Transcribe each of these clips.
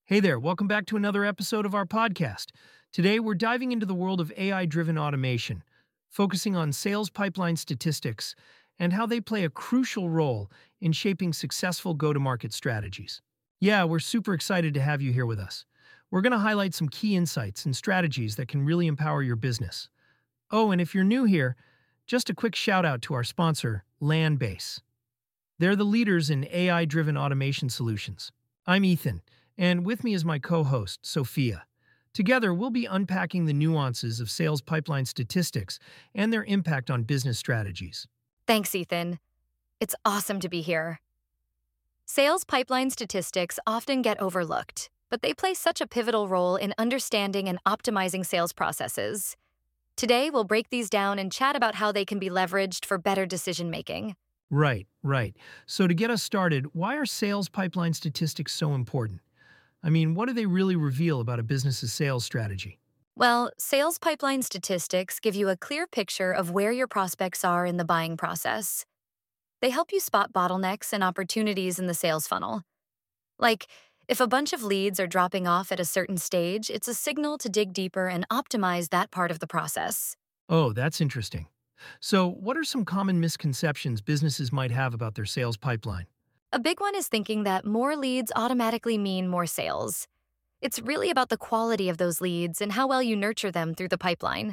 Hey there, welcome back to another episode of our podcast. Today, we're diving into the world of AI driven automation, focusing on sales pipeline statistics and how they play a crucial role in shaping successful go to market strategies. Yeah, we're super excited to have you here with us. We're going to highlight some key insights and strategies that can really empower your business. Oh, and if you're new here, just a quick shout out to our sponsor, Landbase. They're the leaders in AI driven automation solutions. I'm Ethan, and with me is my co host, Sophia. Together, we'll be unpacking the nuances of sales pipeline statistics and their impact on business strategies. Thanks, Ethan. It's awesome to be here. Sales pipeline statistics often get overlooked, but they play such a pivotal role in understanding and optimizing sales processes. Today, we'll break these down and chat about how they can be leveraged for better decision making. Right. So, to get us started, why are sales pipeline statistics so important? I mean, what do they really reveal about a business's sales strategy? Well, sales pipeline statistics give you a clear picture of where your prospects are in the buying process. They help you spot bottlenecks and opportunities in the sales funnel. Like, if a bunch of leads are dropping off at a certain stage, it's a signal to dig deeper and optimize that part of the process. Oh, that's interesting. So, what are some common misconceptions businesses might have about their sales pipeline? A big one is thinking that more leads automatically mean more sales. It's really about the quality of those leads and how well you nurture them through the pipeline.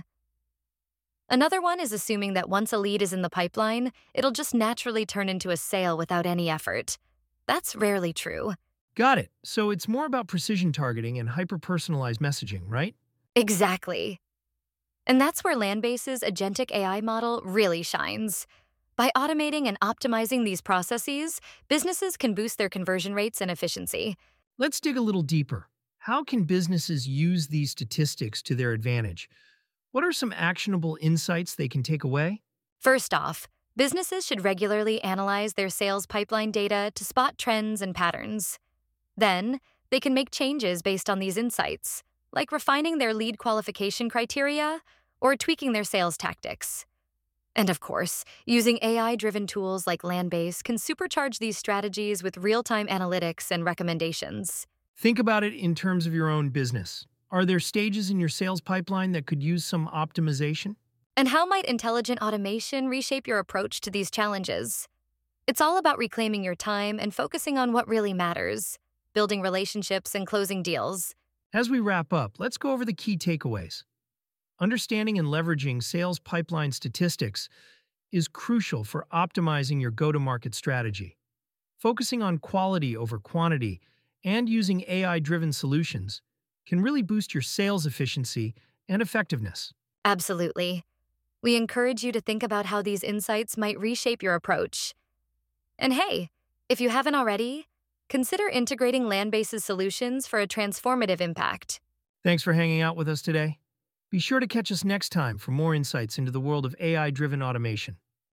Another one is assuming that once a lead is in the pipeline, it'll just naturally turn into a sale without any effort. That's rarely true. Got it. So, it's more about precision targeting and hyper personalized messaging, right? Exactly. And that's where Landbase's agentic AI model really shines. By automating and optimizing these processes, businesses can boost their conversion rates and efficiency. Let's dig a little deeper. How can businesses use these statistics to their advantage? What are some actionable insights they can take away? First off, businesses should regularly analyze their sales pipeline data to spot trends and patterns. Then, they can make changes based on these insights, like refining their lead qualification criteria or tweaking their sales tactics. And of course, using AI-driven tools like Landbase can supercharge these strategies with real-time analytics and recommendations. Think about it in terms of your own business. Are there stages in your sales pipeline that could use some optimization? And how might intelligent automation reshape your approach to these challenges? It's all about reclaiming your time and focusing on what really matters, building relationships and closing deals. As we wrap up, let's go over the key takeaways. Understanding and leveraging sales pipeline statistics is crucial for optimizing your go to market strategy. Focusing on quality over quantity and using AI driven solutions can really boost your sales efficiency and effectiveness. Absolutely. We encourage you to think about how these insights might reshape your approach. And hey, if you haven't already, consider integrating Landbase's solutions for a transformative impact. Thanks for hanging out with us today. Be sure to catch us next time for more insights into the world of AI driven automation.